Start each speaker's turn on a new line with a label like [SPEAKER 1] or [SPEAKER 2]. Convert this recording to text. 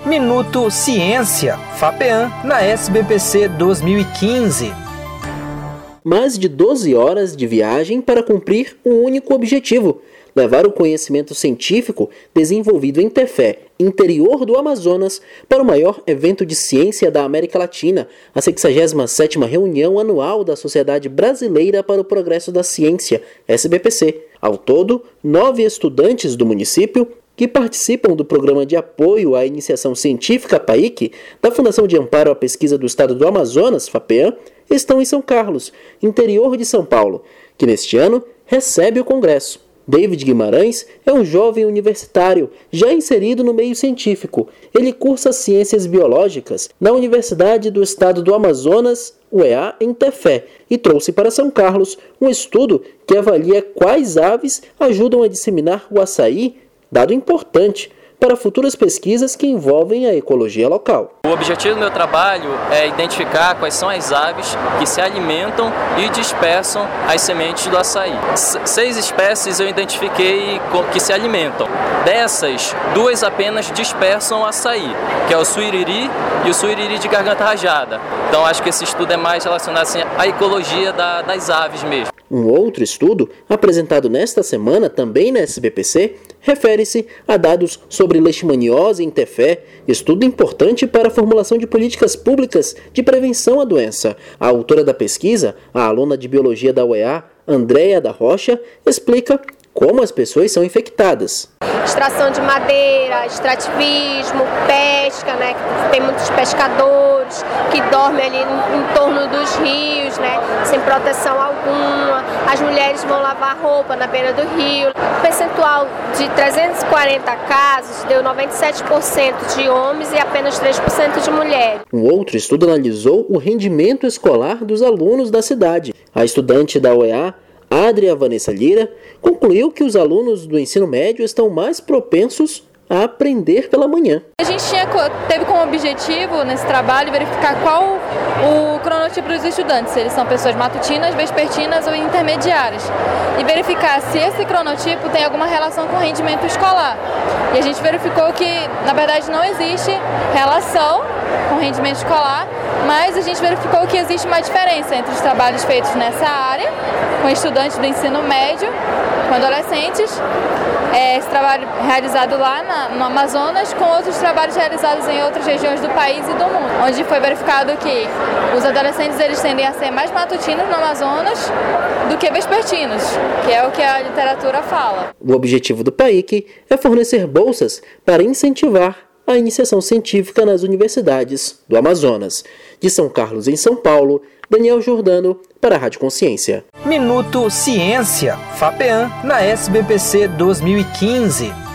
[SPEAKER 1] Minuto Ciência, FAPEAM, na SBPC 2015.
[SPEAKER 2] Mais de 12 horas de viagem para cumprir um único objetivo: levar o conhecimento científico desenvolvido em Tefé, interior do Amazonas, para o maior evento de ciência da América Latina, a 67ª reunião anual da Sociedade Brasileira para o Progresso da Ciência, SBPC. Ao todo, 9 estudantes do município que participam do Programa de Apoio à Iniciação Científica PAIC, da Fundação de Amparo à Pesquisa do Estado do Amazonas, FAPEAM, estão em São Carlos, interior de São Paulo, que neste ano recebe o Congresso. David Guimarães é um jovem universitário, já inserido no meio científico. Ele cursa Ciências Biológicas na Universidade do Estado do Amazonas, UEA, em Tefé, e trouxe para São Carlos um estudo que avalia quais aves ajudam a disseminar o açaí, dado importante para futuras pesquisas que envolvem a ecologia local.
[SPEAKER 3] O objetivo do meu trabalho é identificar quais são as aves que se alimentam e dispersam as sementes do açaí. 6 espécies eu identifiquei que se alimentam. Dessas, 2 apenas dispersam o açaí, que é o suiriri e o suiriri de garganta rajada. Então acho que esse estudo é mais relacionado assim, à ecologia das aves mesmo.
[SPEAKER 2] Um outro estudo, apresentado nesta semana também na SBPC, refere-se a dados sobre leishmaniose em Tefé, estudo importante para a formulação de políticas públicas de prevenção à doença. A autora da pesquisa, a aluna de biologia da UEA, Andréia da Rocha, explica como as pessoas são infectadas.
[SPEAKER 4] Extração de madeira, extrativismo, pesca, tem muitos pescadores que dormem ali em torno dos rios, sem proteção alguma. As mulheres vão lavar roupa na beira do rio. O percentual de 340 casos deu 97% de homens e apenas 3% de mulheres.
[SPEAKER 2] Um outro estudo analisou o rendimento escolar dos alunos da cidade. A estudante da UEA, Adria Vanessa Lira, concluiu que os alunos do ensino médio estão mais propensos a aprender pela manhã.
[SPEAKER 5] A gente teve como objetivo nesse trabalho verificar qual o cronotipo dos estudantes, se eles são pessoas matutinas, vespertinas ou intermediárias, e verificar se esse cronotipo tem alguma relação com o rendimento escolar. E a gente verificou que, na verdade, não existe relação com o rendimento escolar, mas a gente verificou que existe uma diferença entre os trabalhos feitos nessa área, com estudantes do ensino médio, com adolescentes, esse trabalho realizado lá no Amazonas, com outros trabalhos realizados em outras regiões do país e do mundo, onde foi verificado que os adolescentes eles tendem a ser mais matutinos no Amazonas do que vespertinos, que é o que a literatura fala.
[SPEAKER 2] O objetivo do PAIC é fornecer bolsas para incentivar a iniciação científica nas universidades do Amazonas. De São Carlos, em São Paulo, Daniel Jordano, para a Rádio Consciência.
[SPEAKER 1] Minuto Ciência, FAPEAM, na SBPC 2015.